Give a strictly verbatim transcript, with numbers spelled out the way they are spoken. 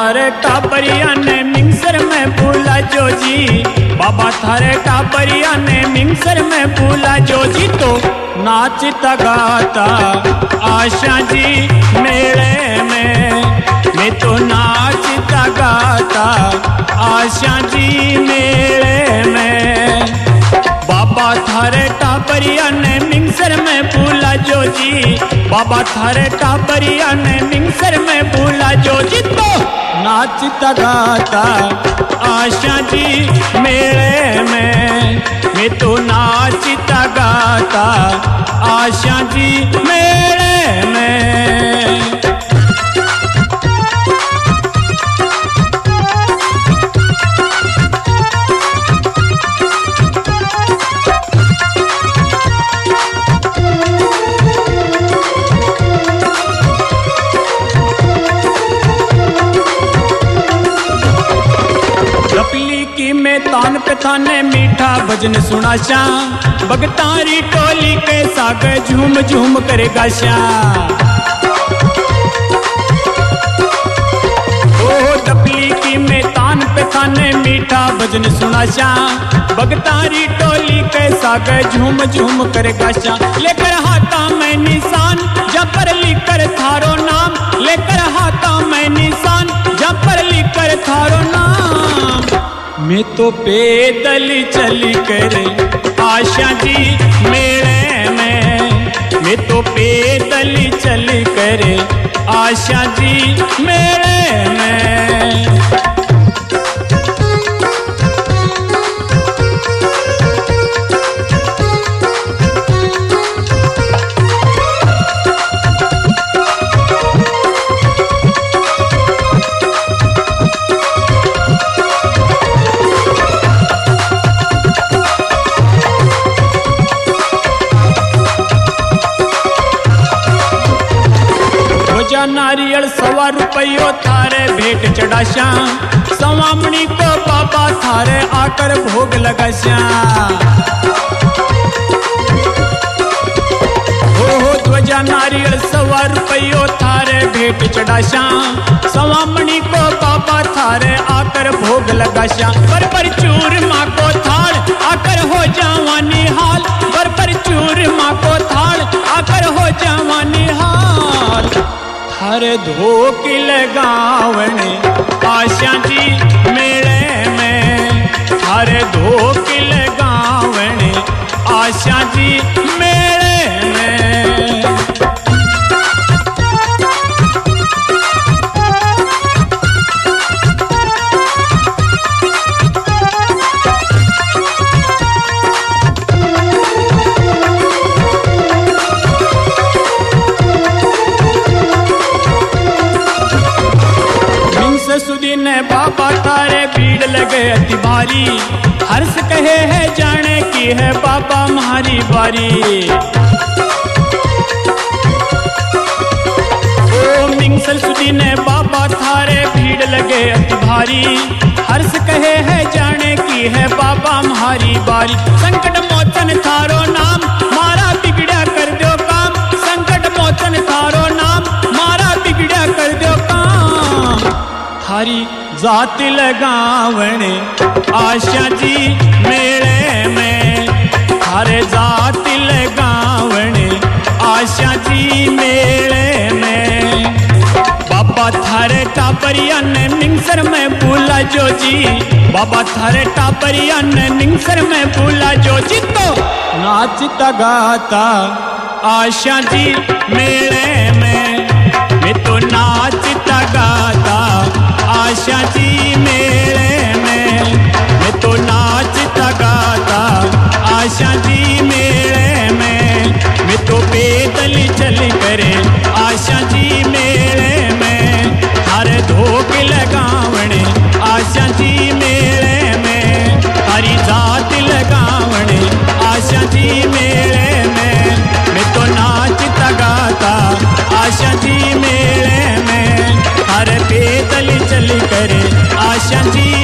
थारे टाबरिया ने मिंगसर में भूला जो जी, बाबा थारे टाबरिया ने मिंगसर में भूला जो जी। तो नाचता गाता आशा जी मेले में, मैं तो नाचता गाता आशा जी मेले में। बाबा थारे टाबरिया ने मिंगसर में भूला जो जी, बाबा थारे टाबरिया ने मिंगसर में भूला जो जी। तो नाचता गाता आशा जी मेले में, मैं तो नाचता गाता आशा जी मेले में। तान पे थाने मीठा भजन सुनाशा, भगतारी टोली के साग झूम झूम करे गाशा। ओ डपली की में तान पे थाने मीठा भजन सुनाशा, भगतारी टोली के साग झूम झूम करे गाशा। लेकर हाथा में निशान जब पर लिखकर थारो नाम, लेकर हाथा में निशान जब पर लिखकर थारो नाम। मैं तो पैदल चली करे आशा जी मेले में, मैं तो पैदल चली करे आशा जी मेले में। नारियल सवा रुपयो थारे भेंट चढ़ाशा, सवामणी को बाबा थारे आकर भोग लगाशा। हो ध्वजा नारियल सवा रुपयो थारे भेंट चढ़ाशा, सवामणी को बाबा थारे आकर भोग लगाशा। पर पर चूर माँ को थाड़ आकर हो जावानी हाल, पर पर चूर माँ को थाड़ आकर हो जावानी हाल। हरे धोकी लगावने आशा जी मेले में, हरे धोकी लगावने आशा जी मेले में। ने बाबा तारे भीड़ लगे अति भारी, हर्ष कहे है जाने की है बाबा हमारी बारी। ओ मिंगसल सुदी ने बाबा थारे भीड़ लगे अति भारी, हर्ष कहे है जाने की है बाबा हमारी बारी। संकट मोचन थारो नाम मारा बिगड़ा कर दो काम, संकट मोचन थारो नाम मारा बिगड़ा कर दो काम। थारी जाति लगावने आशा जी मेले में, थारे जाति लगावने आशा जी मेले में। बाबा थारे टाबरिया ने मिंगसर में भूला जो जी, बाबा थारे टाबरिया ने मिंगसर में भूला जो जी। तो नाचता गाता आशा जी मेले में, मैं तो नाचता गाता आशा जी मेले में, मैं तो नाचता गाता आशा जी मेले में। मैं तो पैदल चली करे आशा जी मेले में, हरे धोक लगावने आशा जी मेले में, हरी जात लगावने आशा जी मेले में। मैं तो नाचता गाता आशा जी मेले में, हर पैदल चल करे आशा जी